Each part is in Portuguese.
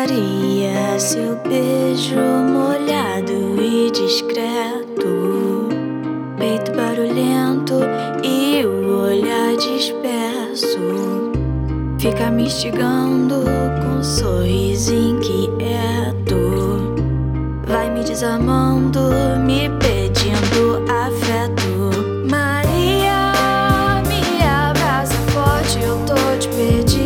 Maria, seu beijo molhado e discreto, peito barulhento e o olhar disperso, fica me instigando com um sorriso inquieto, vai me desarmando, me pedindo afeto. Maria, me abraça forte, eu tô te pedindo.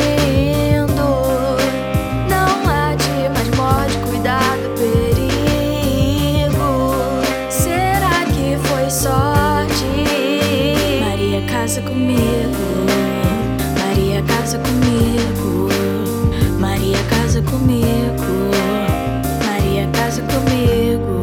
Não ade, mas morde, cuidado, perigo. Será que foi sorte? Maria, casa comigo. Maria, casa comigo. Maria, casa comigo. Maria, casa comigo.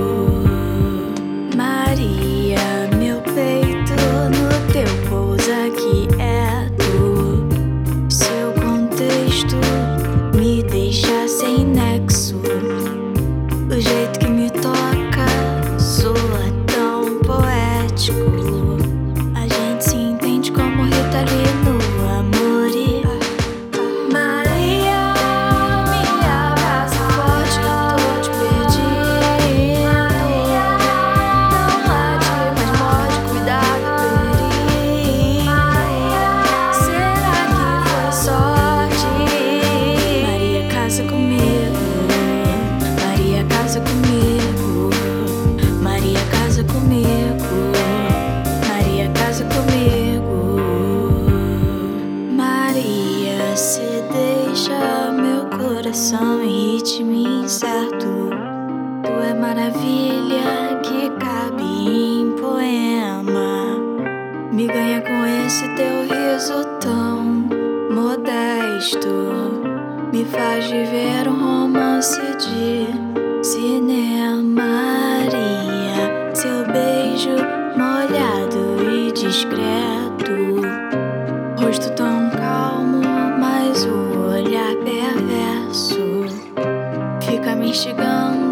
Maria, meu peito no teu pousa quieto. Seu contexto me deixa sem nexo. O jeito que me toca soa tão poético. A gente se entende como Rita Lee no amor e Maria, me abraça forte, eu tô te pedindo. Não ade, mas morde, cuidado, perigo. Será que foi sorte? Maria, casa comigo. Maria, casa comigo. Maria, casa comigo. Maria, casa comigo. Maria, se deixa meu coração em ritmo incerto. Tu é maravilha que cabe em poema. Me ganha com esse teu riso tão modesto. Me faz viver um romance de cinema. Maria, seu beijo molhado e discreto, rosto tão calmo, mas o olhar perverso fica me instigando.